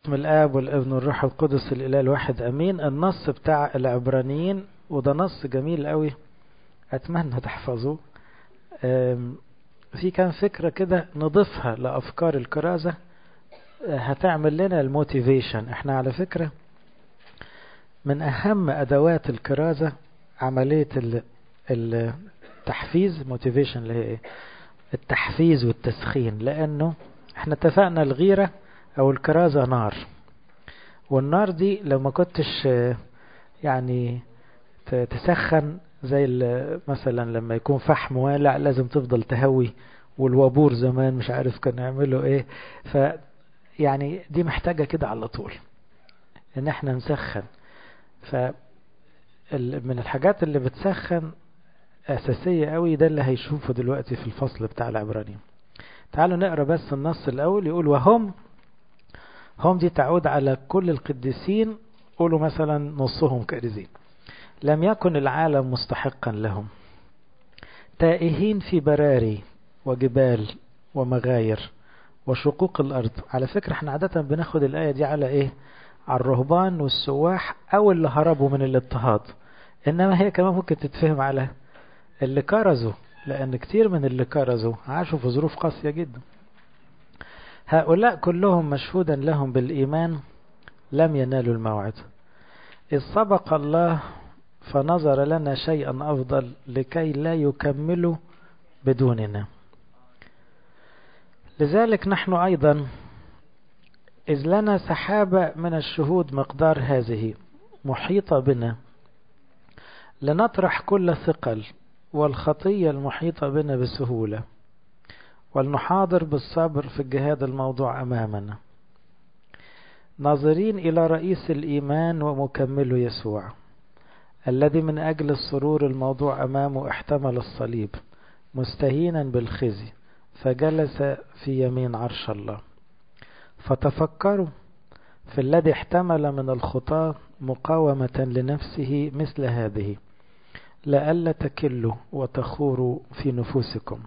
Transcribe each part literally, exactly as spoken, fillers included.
باسم الآب والابن والروح القدس الإله الواحد أمين. النص بتاع العبرانيين وده نص جميل قوي، أتمنى تحفظوه. في كان فكرة كده نضيفها لأفكار الكرازة هتعمل لنا الموتيفيشن. احنا على فكرة من أهم أدوات الكرازة عملية التحفيز، موتيفيشن اللي هي ايه؟ التحفيز والتسخين. لأنه احنا اتفقنا الغيرة أو الكرازة نار، والنار دي لو ما كنتش يعني تسخن زي مثلا لما يكون فحم والع لازم تفضل تهوي، والوابور زمان مش عارف كان يعملوا ايه. ف يعني دي محتاجة كده على طول ان احنا نسخن. ف من الحاجات اللي بتسخن اساسية قوي، ده اللي هيشوفه دلوقتي في الفصل بتاع العبرانيين. تعالوا نقرأ بس النص الاول. يقول وهم هم دي تعود على كل القديسين، قولوا مثلا نصهم كارزين. لم يكن العالم مستحقا لهم، تائهين في براري وجبال ومغاير وشقوق الأرض. على فكرة احنا عادة بناخد الآية دي على ايه؟ على الرهبان والسواح او اللي هربوا من الاضطهاد، انما هي كمان ممكن تتفهم على اللي كرزوا، لان كتير من اللي كرزوا عاشوا في ظروف قاسية جدا. هؤلاء كلهم مشهودا لهم بالإيمان لم ينالوا الموعد، إذ سبق الله فنظر لنا شيئا أفضل لكي لا يكملوا بدوننا. لذلك نحن أيضا إذ لنا سحابة من الشهود مقدار هذه محيطة بنا، لنطرح كل ثقل والخطية المحيطة بنا بسهولة، ولنحاضر بالصبر في الجهاد الموضوع أمامنا، ناظرين إلى رئيس الإيمان ومكمله يسوع، الذي من أجل السرور الموضوع أمامه احتمل الصليب مستهينا بالخزي فجلس في يمين عرش الله. فتفكروا في الذي احتمل من الخطاة مقاومة لنفسه مثل هذه، لئلا تكلوا وتخوروا في نفوسكم.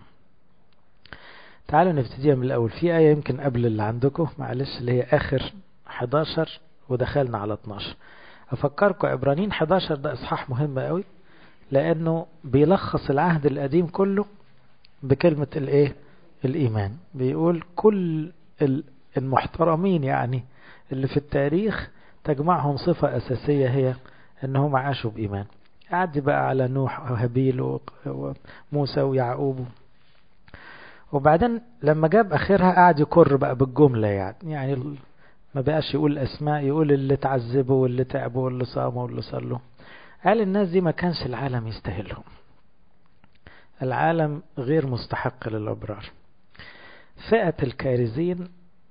تعالوا نبتدي من الأول. في آية يمكن قبل اللي عندكم، معلش، اللي هي آخر حداشر ودخلنا على اتناشر. أفكركم عبرانيين حداشر ده إصحاح مهم قوي، لأنه بيلخص العهد القديم كله بكلمة الإيه؟ الإيمان. بيقول كل المحترمين يعني اللي في التاريخ تجمعهم صفة أساسية، هي أنهم عاشوا بإيمان. أعدي بقى على نوح وهابيل وموسى ويعقوب، وبعدين لما جاب آخرها قاعد يكر بقى بالجملة، يعني يعني ما بقاش يقول أسماء، يقول اللي تعذبوا واللي تعبوا واللي صاموا واللي صلوا. قال الناس دي ما كانش العالم يستاهلهم، العالم غير مستحق للأبرار. فئة الكارزين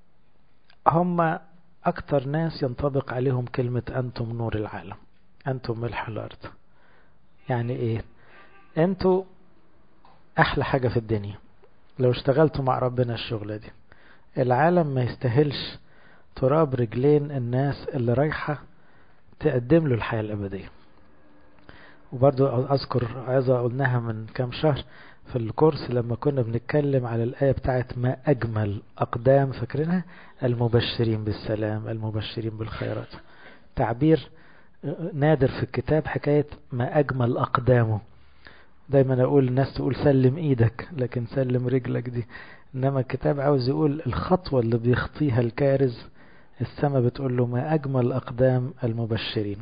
هم أكتر ناس ينطبق عليهم كلمة أنتم نور العالم، أنتم ملح الأرض. يعني إيه؟ أنتوا أحلى حاجة في الدنيا لو اشتغلتوا مع ربنا الشغلة دي. العالم ما يستاهلش تراب رجلين الناس اللي رايحة تقدم له الحياة الأبدية. وبرضو أذكر عظة قلناها من كام شهر في الكورس لما كنا بنتكلم على الآية بتاعت ما أجمل أقدام، فاكرينها؟ المبشرين بالسلام، المبشرين بالخيرات. تعبير نادر في الكتاب حكاية ما أجمل أقدامه. دايما أقول الناس تقول سلم إيدك، لكن سلم رجلك دي. إنما الكتاب عاوز يقول الخطوة اللي بيخطيها الكارز السماء بتقول له ما أجمل أقدام المبشرين.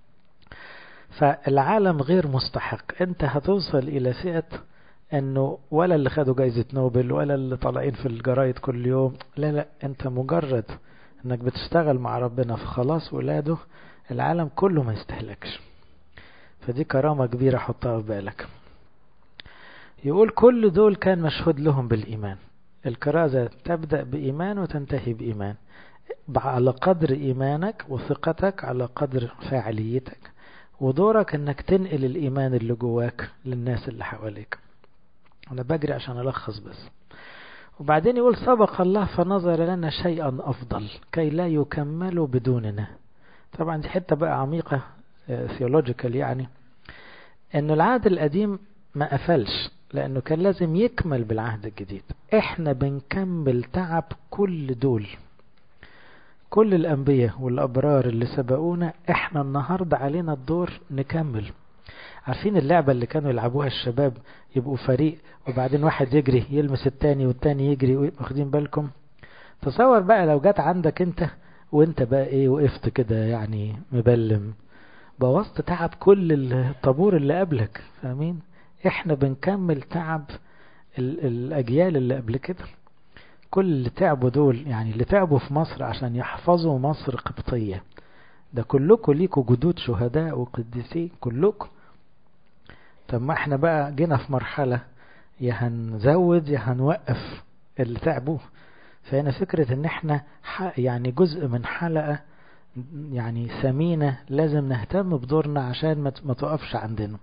فالعالم غير مستحق. أنت هتوصل إلى فئة أنه ولا اللي خدوا جايزة نوبل ولا اللي طالعين في الجرايد كل يوم، لا لا، أنت مجرد أنك بتشتغل مع ربنا في خلاص ولاده، العالم كله ما يستهلكش. فدي كرامة كبيرة حطها في بالك. يقول كل دول كان مشهود لهم بالإيمان. الكرازة تبدأ بإيمان وتنتهي بإيمان، على قدر إيمانك وثقتك على قدر فاعليتك، ودورك أنك تنقل الإيمان اللي جواك للناس اللي حواليك. أنا بجري عشان ألخص بس. وبعدين يقول سبق الله فنظر لنا شيئا أفضل كي لا يكملوا بدوننا. طبعا دي حتة بقى عميقة ثيولوجيكال، يعني أن العهد القديم ما قفلش لأنه كان لازم يكمل بالعهد الجديد. إحنا بنكمل تعب كل دول، كل الأنبياء والأبرار اللي سبقونا احنا النهاردة علينا الدور نكمل. عارفين اللعبة اللي كانوا يلعبوها الشباب، يبقوا فريق وبعدين واحد يجري يلمس التاني والتاني يجري، واخدين بالكم؟ تصور بقى لو جات عندك انت وانت بقى ايه وقفت كده يعني مبلم، بوظت تعب كل الطابور اللي قبلك. فاهمين؟ احنا بنكمل تعب الأجيال اللي قبل كده. كل اللي تعبوا دول يعني اللي تعبوا في مصر عشان يحفظوا مصر قبطية، ده كلكم ليكوا جدود شهداء وقديسين كلكم. طب ما احنا بقى جينا في مرحلة يا هنزود يا هنوقف اللي تعبوه. فهنا فكرة ان احنا يعني جزء من حلقة يعني ثمينة، لازم نهتم بدورنا عشان ما توقفش عندنا.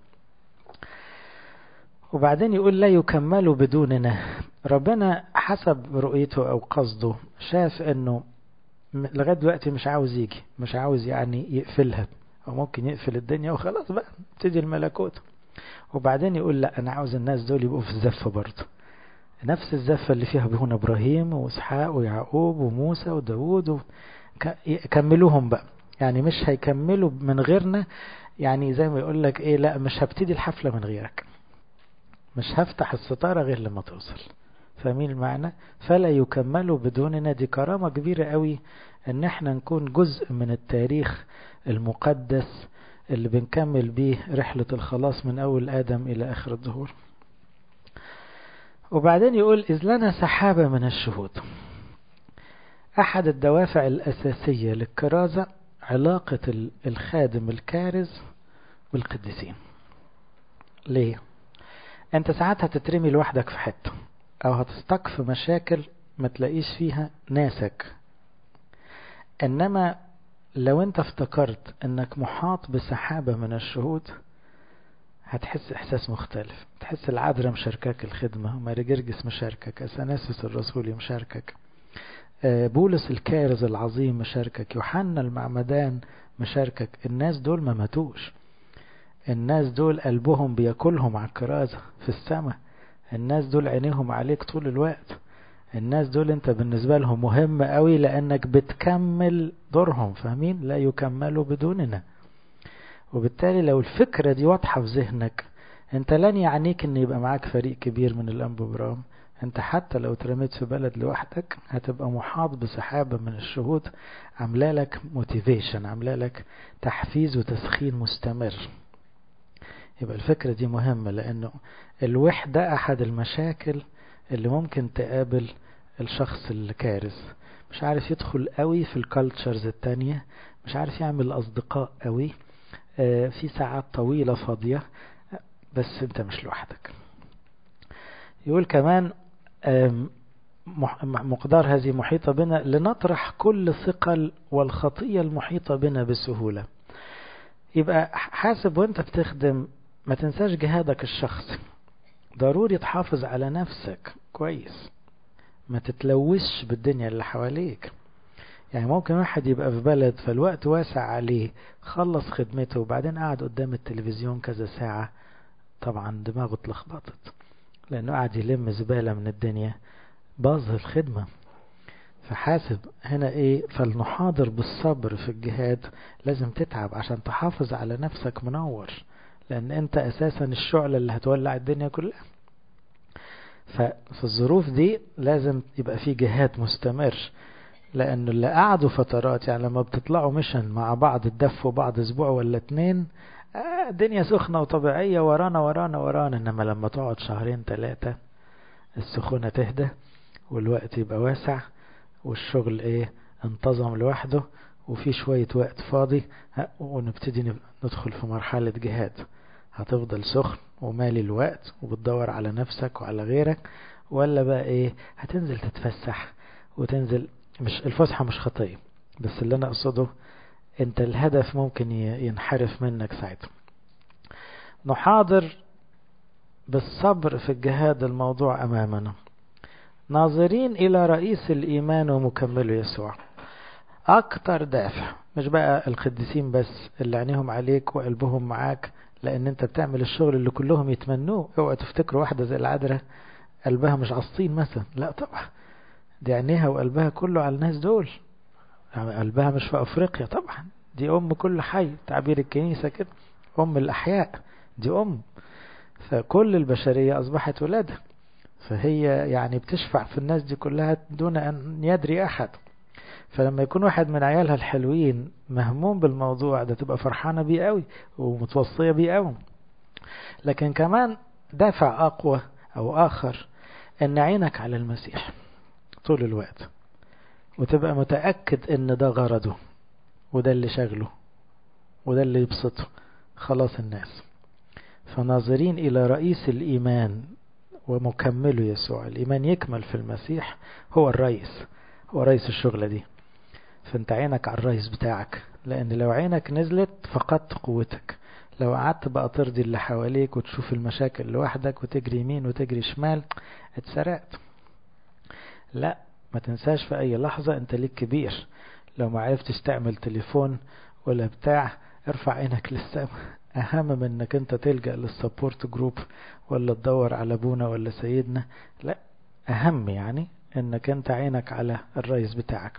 وبعدين يقول لا يكملوا بدوننا. ربنا حسب رؤيته او قصده شاف انه لغاية دلوقتي مش عاوز يجي، مش عاوز يعني يقفلها، او ممكن يقفل الدنيا وخلاص بقى تيجي الملكوت. وبعدين يقول لا انا عاوز الناس دول يبقوا في الزفة برضه، نفس الزفة اللي فيها ابونا ابراهيم واسحاق ويعقوب وموسى وداود، كملوهم بقى. يعني مش هيكملوا من غيرنا، يعني زي ما يقول لك ايه، لا مش هبتدي الحفلة من غيرك، مش هفتح الستارة غير لما توصل. فاهمين المعنى؟ فلا يكملوا بدوننا. دي كرامة كبيرة قوي ان احنا نكون جزء من التاريخ المقدس اللي بنكمل بيه رحلة الخلاص من اول ادم الى اخر الظهور. وبعدين يقول إذ لنا سحابة من الشهود. أحد الدوافع الأساسية للكرازة علاقة الخادم الكارز بالقديسين. ليه؟ أنت ساعات هتترمي لوحدك في حتة، أو هتستق في مشاكل ما تلاقيش فيها ناسك. إنما لو أنت افتكرت أنك محاط بسحابة من الشهود هتحس إحساس مختلف. تحس العذراء مشاركك الخدمة، ماري جرجس مشاركك، أثناسيوس الرسولي مشاركك، بولس الكارز العظيم مشاركك، يوحنا المعمدان مشاركك. الناس دول ما ماتوش، الناس دول قلبهم بياكلهم على الكرازة في السماء، الناس دول عينيهم عليك طول الوقت، الناس دول انت بالنسبة لهم مهم قوي لأنك بتكمل دورهم. فاهمين؟ لا يكملوا بدوننا. وبالتالي لو الفكرة دي واضحة في ذهنك، انت لن يعنيك ان يبقى معاك فريق كبير من الأنبوبرام. انت حتى لو ترميت في بلد لوحدك هتبقى محاط بسحابة من الشهود عامله لك موتيفيشن، عامله لك تحفيز وتسخين مستمر. يبقى الفكرة دي مهمة، لأنه الوحدة أحد المشاكل اللي ممكن تقابل الشخص الكارث. مش عارف يدخل قوي في الكالتشرز التانية، مش عارف يعمل أصدقاء قوي، في ساعات طويلة فاضية، بس انت مش لوحدك. يقول كمان مقدار هذه محيطة بنا لنطرح كل ثقل والخطية المحيطة بنا بسهولة. يبقى حاسب وانت بتخدم ما تنساش جهادك الشخصي، ضروري تحافظ على نفسك كويس، ما تتلوثش بالدنيا اللي حواليك. يعني ممكن واحد يبقى في بلد فالوقت واسع عليه، خلص خدمته وبعدين قاعد قدام التلفزيون كذا ساعة، طبعا دماغه اتلخبطت لأنه قاعد يلم زبالة من الدنيا، باظ الخدمة. فحاسب هنا ايه، فلنحاضر بالصبر في الجهاد. لازم تتعب عشان تحافظ على نفسك منور، لأن انت أساسا الشعلة اللي هتولع الدنيا كلها. ففي الظروف دي لازم يبقى في جهاد مستمر، لأنه اللي قعدوا فترات يعني لما بتطلعوا مشن مع بعض تدفوا بعض أسبوع ولا اتنين، آه الدنيا سخنة وطبيعية ورانا ورانا ورانا. إنما لما تقعد شهرين ثلاثة السخونة تهدى والوقت يبقى واسع والشغل ايه انتظم لوحده وفي شوية وقت فاضي، ونبتدي ندخل في مرحلة جهاد. هتفضل سخن ومالي الوقت وبتدور على نفسك وعلى غيرك، ولا بقى ايه هتنزل تتفسح وتنزل. مش الفسحة مش خطية، بس اللي انا اقصده انت الهدف ممكن ينحرف منك ساعتها. نحاضر بالصبر في الجهاد الموضوع امامنا، ناظرين الى رئيس الايمان ومكمله يسوع. اكتر دافع مش بقى القديسين بس اللي عينيهم عليك وقلبهم معاك لان انت بتعمل الشغل اللي كلهم يتمنوه. اوعوا تفتكروا واحدة زي العذراء قلبها مش عصين مثلا، لا طبعا دي عينيها وقلبها كله على الناس دول. قلبها مش في أفريقيا طبعا، دي أم كل حي، تعبير الكنيسة كده، أم الأحياء، دي أم، فكل البشرية أصبحت ولادها، فهي يعني بتشفع في الناس دي كلها دون أن يدري أحد. فلما يكون واحد من عيالها الحلوين مهموم بالموضوع ده تبقى فرحانة بيه قوي ومتوصية بيه قوي. لكن كمان دافع أقوى أو آخر أن عينك على المسيح طول الوقت، وتبقى متأكد أن ده غرضه وده اللي شغله وده اللي يبسطه خلاص الناس. فناظرين إلى رئيس الإيمان ومكمله يسوع. الإيمان يكمل في المسيح، هو الرئيس، هو رئيس الشغلة دي. فانت عينك على الرئيس بتاعك، لأن لو عينك نزلت فقدت قوتك. لو قعدت بقى ترضي اللي حواليك وتشوف المشاكل لوحدك وتجري يمين وتجري شمال اتسرقت. لا، ما تنساش في أي لحظة انت ليك كبير. لو ما عرفتش تعمل تليفون ولا بتاع، ارفع عينك للسماء. أهم من انك انت تلجأ للسبورت جروب ولا تدور على ابونا ولا سيدنا. لا، أهم يعني انك انت عينك على الرئيس بتاعك.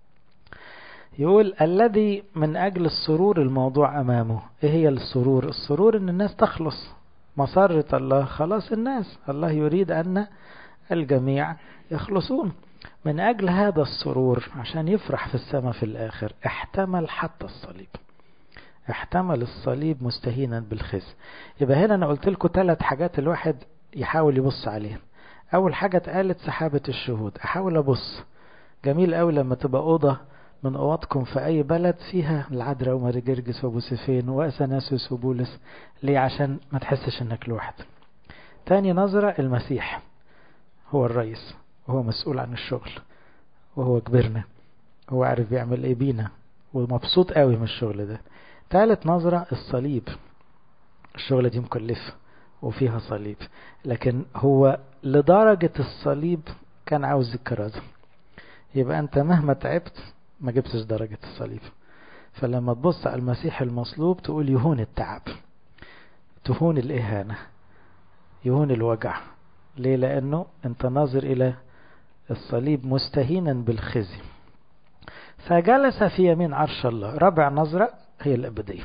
يقول الذي من أجل السرور الموضوع أمامه. إيه هي السرور؟ السرور إن الناس تخلص. مسرة الله خلاص الناس، الله يريد أن الجميع يخلصون. من أجل هذا السرور، عشان يفرح في السماء في الآخر، احتمل حتى الصليب. احتمل الصليب مستهينا بالخزي. يبقى هنا أنا قلت لكم ثلاث حاجات الواحد يحاول يبص عليها. أول حاجة اتقالت سحابة الشهود. أحاول أبص. جميل أوي لما تبقى أوضة من أوضكم في أي بلد فيها العذراء وماري جرجس وأبو سفين وأثناسيوس وبولس. ليه؟ عشان ما تحسش إنك لوحد. تاني نظرة، المسيح هو الرئيس وهو مسؤول عن الشغل وهو كبرنا، هو عارف بيعمل ايه بينا ومبسوط قوي من الشغل ده. تالت نظرة، الصليب. الشغلة دي مكلفة وفيها صليب، لكن هو لدرجة الصليب كان عاوز الكرازة. يبقى أنت مهما تعبت ما جبتش درجة الصليب. فلما تبص على المسيح المصلوب تقول يهون التعب، تهون الإهانة، يهون الوجع. ليه؟ لأنه أنت ناظر إلى الصليب مستهينا بالخزي. فجلس في يمين عرش الله. رابع نظرة هي الأبدية.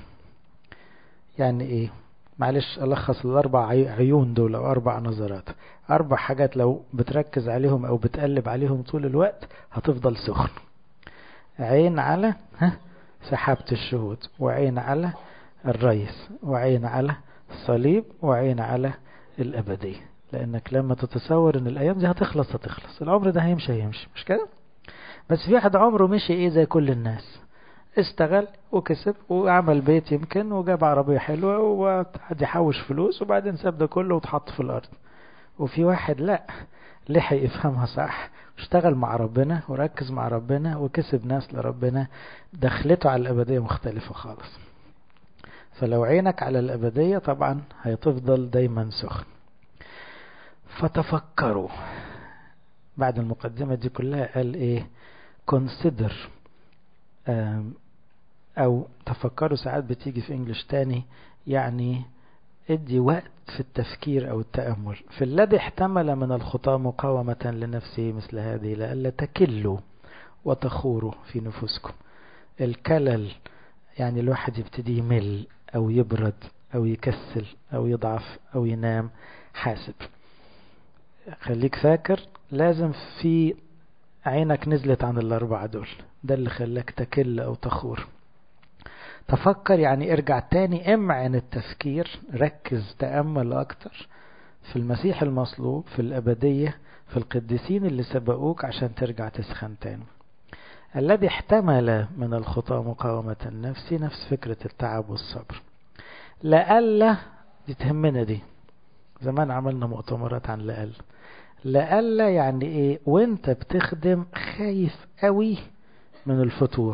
يعني إيه؟ معلش ألخص الأربع عيون دول أو أربع نظرات. أربع حاجات لو بتركز عليهم أو بتقلب عليهم طول الوقت هتفضل سخن. عين على ها سحابة الشهود، وعين على الرئيس، وعين على الصليب، وعين على الأبدية. لأنك لما تتصور أن الأيام دي هتخلص هتخلص، العمر ده هيمشي هيمشي، مش كده؟ بس في واحد عمره مشي إيه زي كل الناس، اشتغل وكسب وعمل بيت يمكن وجاب عربية حلوة وقعد يحوش فلوس وبعدين ساب ده كله وتحط في الأرض. وفي واحد لا، لحق يفهمها صح، اشتغل مع ربنا وركز مع ربنا وكسب ناس لربنا، دخلته على الأبدية مختلفة خالص. فلو عينك على الأبدية طبعا هيتفضل دايما سخن. فتفكروا. بعد المقدمة دي كلها قال ايه؟ consider، او تفكروا ساعات بتيجي في انجلش تاني، يعني ادي وقت في التفكير او التأمل في الذي احتمل من الخطى مقاومة لنفسه مثل هذه لئلا تكلوا وتخوروا في نفوسكم. الكلل يعني الواحد يبتدي يمل او يبرد او يكسل او يضعف او ينام. حاسب، خليك فاكر لازم في عينك نزلت عن الاربعة دول، ده اللي خلاك تكل او تخور. تفكر يعني ارجع تاني، امعن التفكير، ركز تأمل اكتر في المسيح المصلوب، في الأبدية، في القديسين اللي سبقوك عشان ترجع تسخن تاني. الذي احتمل من الخطى مقاومة النفس، نفس فكرة التعب والصبر. لألا دي تهمنا دي، زمان عملنا مؤتمرات عن لألا. لألا يعني ايه؟ وانت بتخدم خايف قوي من الفتور.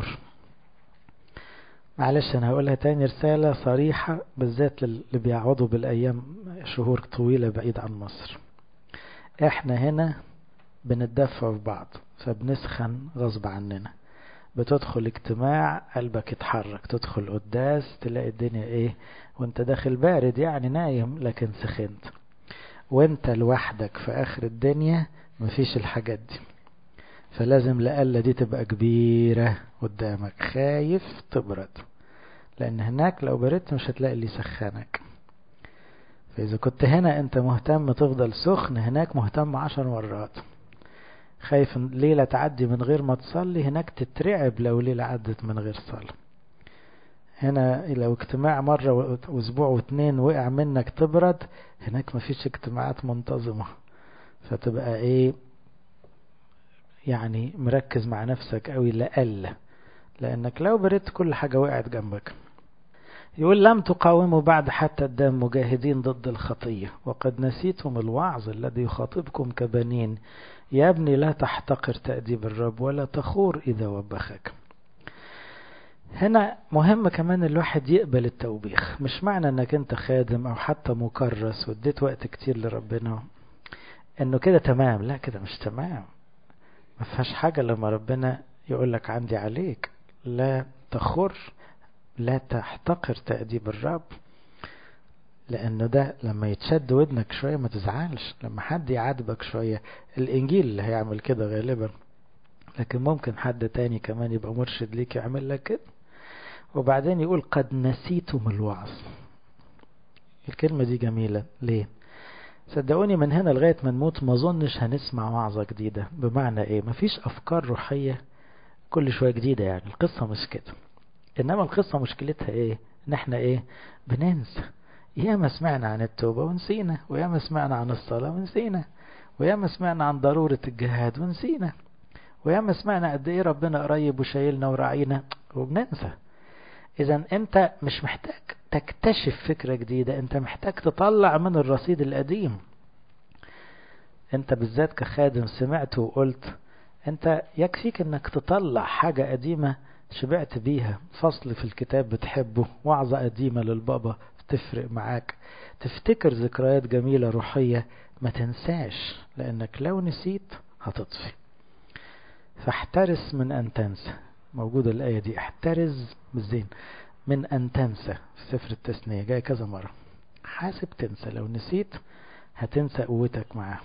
معلش انا هقولها تاني، رسالة صريحة بالذات اللي بيقعدوا بالايام شهور طويلة بعيد عن مصر. احنا هنا بنتدفع في بعض فبنسخن غصب عننا. بتدخل اجتماع قلبك يتحرك، تدخل قداس تلاقي الدنيا ايه وانت داخل بارد يعني نايم لكن سخنت. وانت لوحدك في اخر الدنيا مفيش الحاجات دي. فلازم لألا دي تبقى كبيرة قدامك، خايف تبرد، لأن هناك لو بردت مش هتلاقي اللي يسخنك. فإذا كنت هنا أنت مهتم تفضل سخن، هناك مهتم عشر مرات. خايف ليلة تعدي من غير ما تصلي، هناك تترعب لو ليلة عدت من غير صلاة. هنا لو اجتماع مرة واسبوع واتنين وقع منك تبرد، هناك مفيش اجتماعات منتظمة، فتبقى ايه يعني مركز مع نفسك قوي لألا، لأنك لو بردت كل حاجة وقعت جنبك. يقول لم تقاوموا بعد حتى الدم مجاهدين ضد الخطية، وقد نسيتم الوعظ الذي يخاطبكم كبنين. يا ابني لا تحتقر تأديب الرب ولا تخور إذا وبخك. هنا مهم كمان الواحد يقبل التوبيخ. مش معنى انك انت خادم او حتى مكرس واديت وقت كتير لربنا انه كده تمام، لا كده مش تمام. ما فيهاش حاجة لما ربنا يقولك عندي عليك. لا تخر، لا تحتقر تأديب الرب، لانه ده لما يتشد ودنك شوية ما تزعلش. لما حد يعاتبك شوية، الانجيل اللي هيعمل كده غالبا، لكن ممكن حد تاني كمان يبقى مرشد ليك يعمل لك كده. وبعدين يقول قد نسيتم الوعظ. الكلمة دي جميلة ليه؟ صدقوني من هنا لغاية ما نموت ما ظنش هنسمع وعظة جديدة. بمعنى ايه؟ مفيش افكار روحية كل شوية جديدة، يعني القصة مش كده. انما القصة مشكلتها ايه؟ ان احنا ايه؟ بننسى. ياما سمعنا عن التوبة ونسينا، وياما سمعنا عن الصلاة ونسينا، وياما سمعنا عن ضرورة الجهاد ونسينا، وياما سمعنا قد ايه ربنا قريب وشايلنا وراعينا وبننسى. إذا أنت مش محتاج تكتشف فكرة جديدة، أنت محتاج تطلع من الرصيد القديم. أنت بالذات كخادم سمعت وقلت، أنت يكفيك أنك تطلع حاجة قديمة شبعت بيها، فصل في الكتاب بتحبه، وعظة قديمة للبابا بتفرق معاك، تفتكر ذكريات جميلة روحية، ما تنساش، لأنك لو نسيت هتطفي. فاحترس من أن تنسى. موجودة الآية دي، احترز بالزين من أن تنسى في سفر التثنية، جاي كذا مرة. حاسب تنسى، لو نسيت هتنسى قوتك معاه.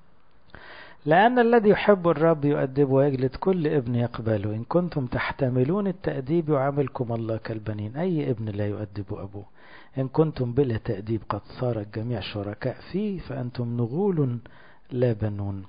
لأن الذي يحب الرب يؤدب ويجلد كل ابن يقبله. إن كنتم تحتملون التأديب يعاملكم الله كالبنين. أي ابن لا يؤدب أبوه؟ إن كنتم بلا تأديب قد صار الجميع شركاء فيه، فأنتم نغول لا بنون.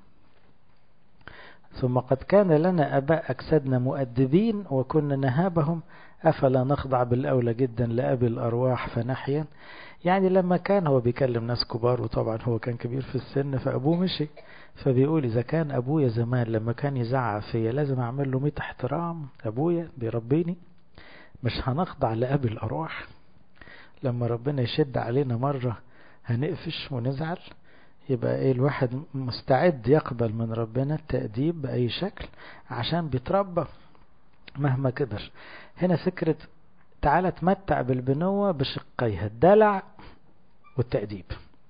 ثم قد كان لنا أباء أجسادنا مؤدبين وكنا نهابهم، أفلا نخضع بالأولى جدا لأبي الأرواح فنحيا. يعني لما كان هو بيكلم ناس كبار، وطبعا هو كان كبير في السن فأبوه مشي، فبيقول إذا كان أبويا زمان لما كان يزعق فيا لازم أعمل له ميت احترام، أبويا بيربيني، مش هنخضع لأبي الأرواح؟ لما ربنا يشد علينا مرة هنقفش ونزعل؟ يبقى ايه؟ الواحد مستعد يقبل من ربنا التأديب بأي شكل عشان بيتربى مهما كبر. هنا فكرة تعالى تمتع بالبنوة بشقيها، الدلع والتأديب.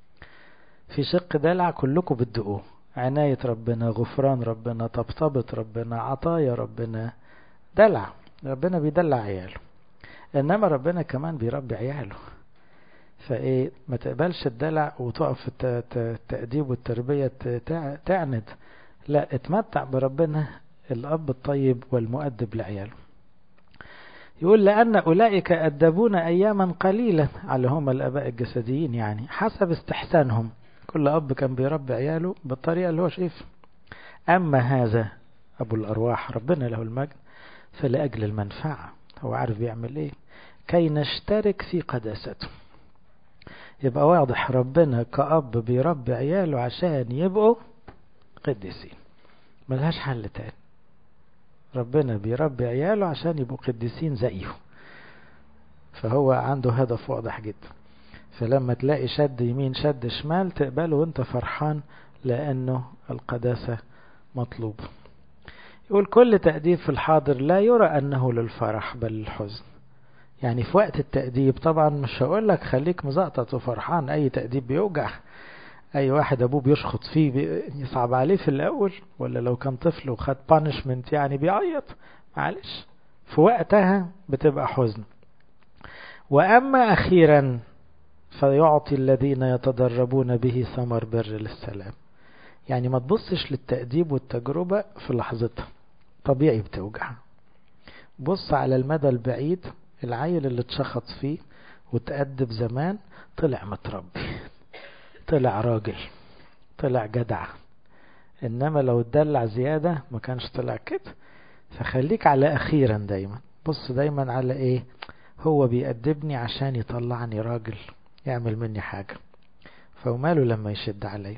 في شق دلع كلكم بتدقوه، عناية ربنا، غفران ربنا، طبطبة ربنا، عطايا ربنا، دلع. ربنا بيدلع عياله، انما ربنا كمان بيربي عياله. فايه؟ ما تقبلش الدلع وتقف في التأديب والتربية تعند، لا، اتمتع بربنا الأب الطيب والمؤدب لعياله. يقول لأن أولئك أدبون أياما قليلة، على هم الأباء الجسديين، يعني حسب استحسانهم، كل أب كان بيربي عياله بالطريقة اللي هو شايف. أما هذا أبو الأرواح ربنا له المجد فلأجل المنفعة، هو عارف بيعمل إيه، كي نشترك في قداسته. يبقى واضح ربنا كأب بيربي عياله عشان يبقوا قديسين، ملهاش حل تاني. ربنا بيربي عياله عشان يبقوا قديسين زيه، فهو عنده هدف واضح جدا. فلما تلاقي شد يمين شد شمال تقبله وانت فرحان، لأنه القداسة مطلوب. يقول كل تأديب في الحاضر لا يرى أنه للفرح بل للحزن. يعني في وقت التأديب طبعا مش هقول لك خليك مزقطط وفرحان، أي تأديب بيوجع. أي واحد أبوه بيشخط فيه يصعب عليه في الأول، ولا لو كان طفل وخد بانشمنت يعني بيعيط، معلش في وقتها بتبقى حزن. وأما أخيرا فيعطي الذين يتدربون به ثمر بر للسلام. يعني ما تبصش للتأديب والتجربة في لحظتها، طبيعي بتوجع. بص على المدى البعيد، العيل اللي اتشخط فيه وتأدب زمان طلع متربي، طلع راجل، طلع جدع. انما لو اتدلع زيادة ما كانش طلع كده. فخليك على اخيرا دايما، بص دايما على ايه، هو بيأدبني عشان يطلعني راجل يعمل مني حاجة، فوماله لما يشد علي.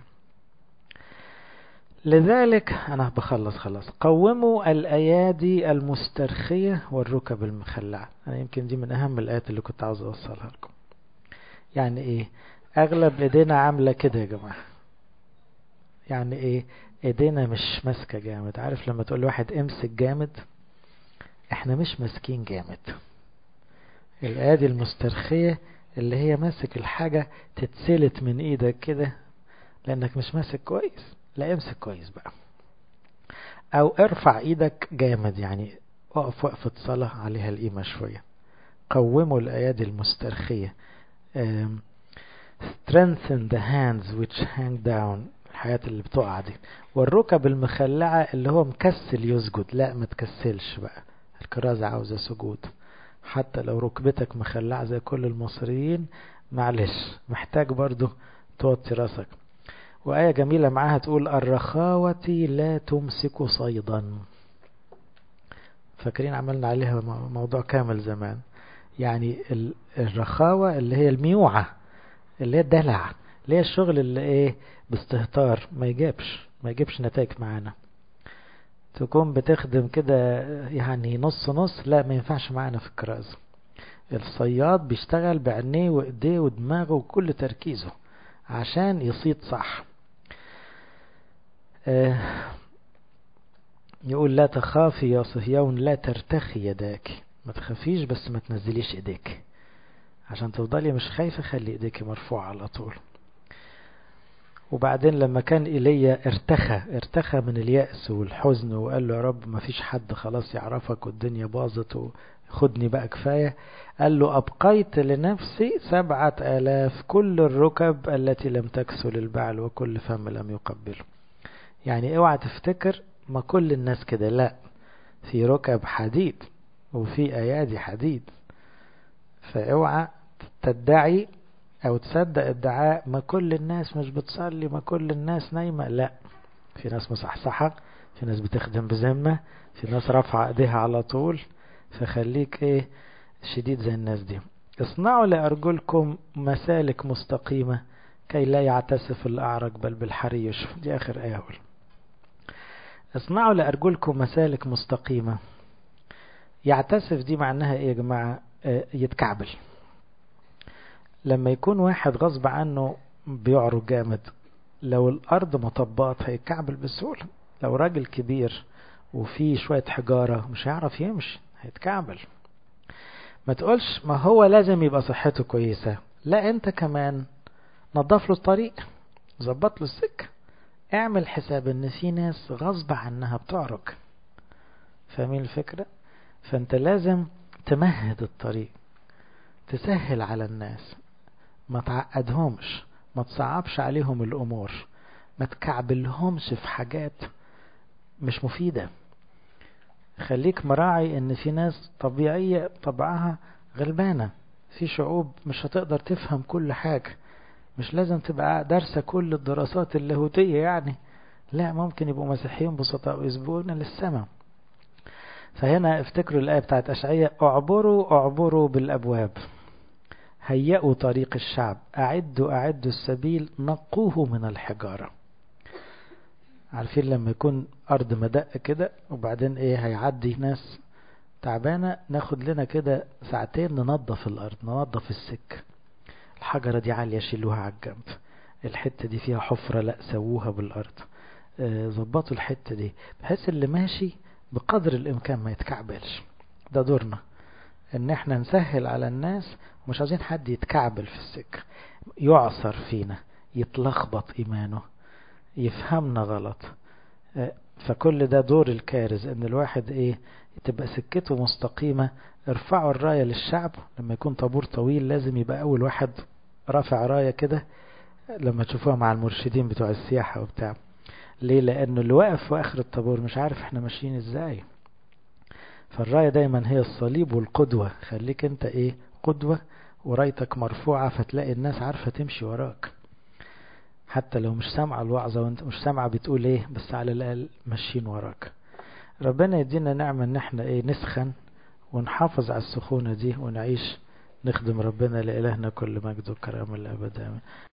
لذلك انا بخلص خلاص. قوموا الايادي المسترخية والركب المخلعة. انا يمكن دي من اهم الايات اللي كنت عاوز اوصلها لكم. يعني ايه؟ اغلب ايدينا عاملة كده يا جماعة. يعني ايه؟ ايدينا مش ماسكة جامد. عارف لما تقول لواحد امسك جامد؟ احنا مش ماسكين جامد. الايادي المسترخية اللي هي ماسك الحاجة تتسلت من ايدك كده لانك مش ماسك كويس. لا، امسك كويس بقى، او ارفع ايدك جامد، يعني اقف وقفة صلاة عليها القيمة شوية. قوموا الايادي المسترخية. um, strengthen the hands which hang down، الحياة اللي بتقع دي. والركب المخلعة اللي هو مكسل يسجد، لا ما تكسلش بقى، الكرازة عاوزة سجود. حتى لو ركبتك مخلعة زي كل المصريين، معلش محتاج برضو توطي راسك. وآية جميلة معاها تقول الرخاوة لا تمسك صيدا. فاكرين عملنا عليها موضوع كامل زمان. يعني الرخاوة اللي هي الميوعة، اللي هي الدلع، اللي هي الشغل اللي ايه باستهتار ما يجيبش ما يجيبش نتائج معانا. تكون بتخدم كده يعني نص نص، لا ما ينفعش معانا في الكرازة. الصياد بيشتغل بعينيه وايديه ودماغه وكل تركيزه عشان يصيد صح. آه يقول لا تخافي يا صهيون لا ترتخي يداك. ما تخافيش بس ما تنزليش ايديك. عشان تفضلي مش خايفة خلي ايديك مرفوعة على طول. وبعدين لما كان إيليا ارتخى ارتخى من اليأس والحزن وقال له يا رب ما فيش حد خلاص يعرفك والدنيا باظت وخدني بقى كفاية. قال له أبقيت لنفسي سبعة آلاف كل الركب التي لم تكسل البعل وكل فم لم يقبله. يعني اوعى تفتكر ما كل الناس كده، لا، في ركب حديد وفي أيادي حديد. فاوعى تدعي او تصدق ادعاء ما كل الناس مش بتصلي، ما كل الناس نايمة. لا، في ناس مصحصحة، في ناس بتخدم بذمة، في ناس رافعة ايديها على طول. فخليك ايه شديد زي الناس دي. اصنعوا لأرجلكم مسالك مستقيمة كي لا يعتسف الأعرج بل بالحري يشفى. دي آخر آية أقول. اصنعوا لأرجلكم مسالك مستقيمة. يعتسف دي معناها ايه يا جماعة؟ اه يتكعبل. لما يكون واحد غصب عنه بيعرج جامد، لو الأرض مطبقت هيتكعبل بسهولة. لو راجل كبير وفيه شوية حجارة مش هيعرف يمشي، هيتكعبل. ما تقولش ما هو لازم يبقى صحته كويسة، لا انت كمان نظف له الطريق، زبط له السكة. اعمل حساب ان في ناس غصب عنها بتعرج. فاهمين الفكرة؟ فانت لازم تمهد الطريق، تسهل على الناس، ما تعقدهمش، ما تصعبش عليهم الأمور، ما تكعبلهمش في حاجات مش مفيدة. خليك مراعي ان في ناس طبيعية طبعها غلبانة، في شعوب مش هتقدر تفهم كل حاجة. مش لازم تبقى دارسة كل الدراسات اللاهوتية يعني، لا، ممكن يبقوا مسيحيين بسطاء ويسبقون للسماء. فهنا افتكروا الآية بتاعت أشعياء اعبروا اعبروا بالأبواب، هيئوا طريق الشعب، أعدوا أعدوا السبيل، نقوه من الحجارة. عارفين لما يكون أرض مدق كده وبعدين إيه هيعدي ناس تعبانة، ناخد لنا كده ساعتين ننظف الأرض، ننظف السك. الحجرة دي عالية شيلوها على الجنب، الحتة دي فيها حفرة لا سووها بالأرض، ظبطوا الحتة دي بحيث اللي ماشي بقدر الإمكان ما يتكعبلش. ده دورنا ان احنا نسهل على الناس، ومش عايزين حد يتكعبل في السكة، يعصر فينا، يتلخبط ايمانه، يفهمنا غلط. فكل ده دور الكارز، ان الواحد ايه تبقى سكته مستقيمة. ارفعوا الراية للشعب. لما يكون طابور طويل لازم يبقى اول واحد رافع راية كده، لما تشوفوها مع المرشدين بتوع السياحة وبتاع. ليه؟ لأنه اللي واقف في آخر الطابور مش عارف احنا ماشيين ازاي. فالراية دايما هي الصليب والقدوة. خليك انت ايه؟ قدوة، ورايتك مرفوعة، فتلاقي الناس عارفة تمشي وراك، حتى لو مش سامعة الوعظة وانت مش سامعة بتقول ايه، بس على الأقل ماشيين وراك. ربنا يدينا نعمة ان احنا ايه؟ نسخن ونحافظ على السخونة دي ونعيش نخدم ربنا. لإلهنا كل مجد وكرامة الأبد آمين.